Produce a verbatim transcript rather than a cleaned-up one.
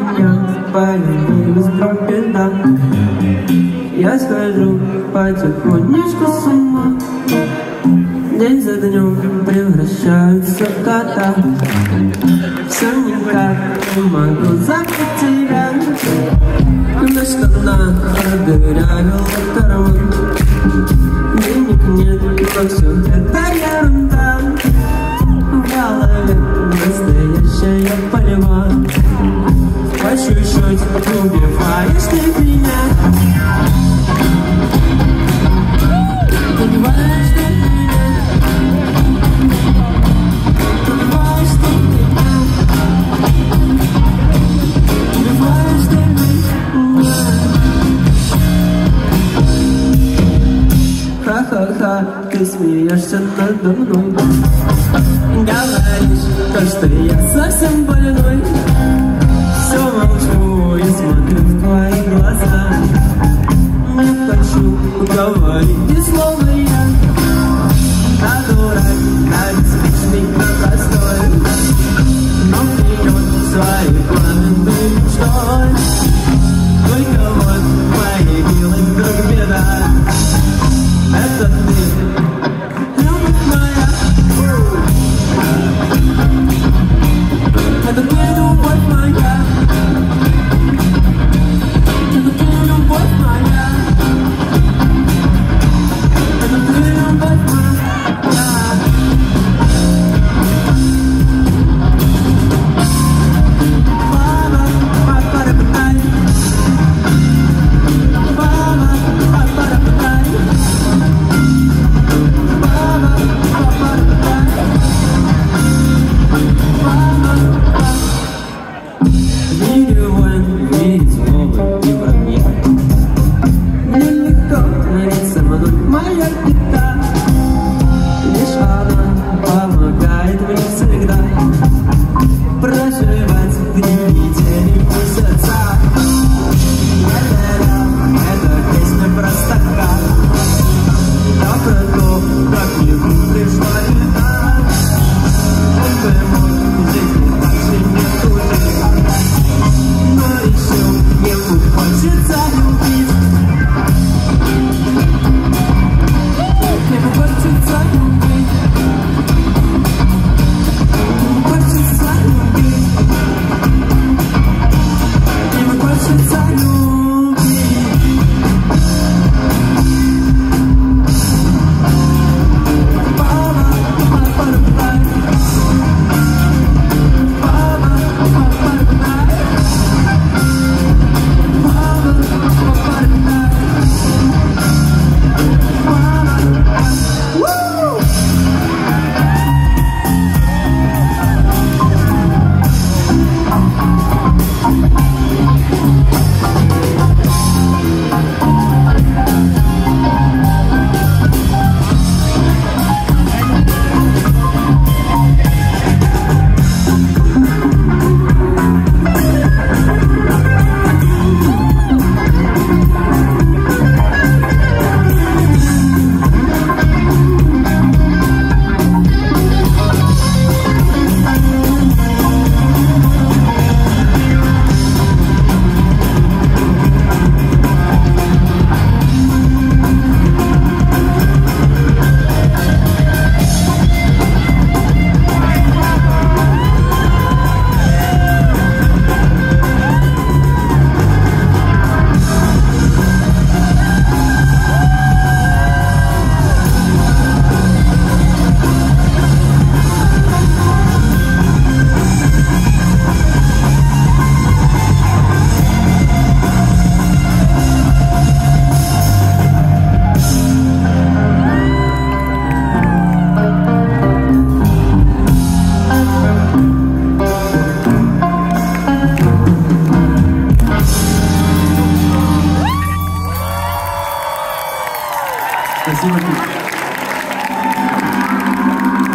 меня появилась вдруг беда. Я схожу потихонечку с ума, день за днем превращаются в кота. Все никак не могу забыть тебя, но что надо дырявила карман. Денег нет, но все это ерунда. В голове настоящая пальма. По чуть-чуть убиваешь ты меня. Убиваешь ты меня. Убиваешь ты меня. Убиваешь ты меня. Ха-ха-ха, ты смеешься надо мной. Говоришь то, что я совсем больной. Все молчу и смотрю в твои глаза. Не хочу говорить ни слова я. А дурак, а беспечный, а простой. Но вперед свои планы мечтой. Только вот появилась вдруг беда. Это ты, любовь моя. Это ты, любовь моя. Это ты, любовь моя. Это ты, любовь моя. Мама, папа, рапотай. Мама, папа, рапотай. Мама, папа, рапотай. Мама, папа. Миллион верить слово не про меня. Нелегко нравится мной моя гитара. Лишь она помогает мне всегда проживать дни, недели, месяца. Эта песня просто как так легко, как не пришла вина. Он бы мог в жизни так же не тужить, но еще ему хочется любить. Ему хочется любить. Ему хочется любить. Ему хочется любить. Папа, папа, рапотай. Папа, папа, рапотай. Папа, папа, рапотай. Спасибо.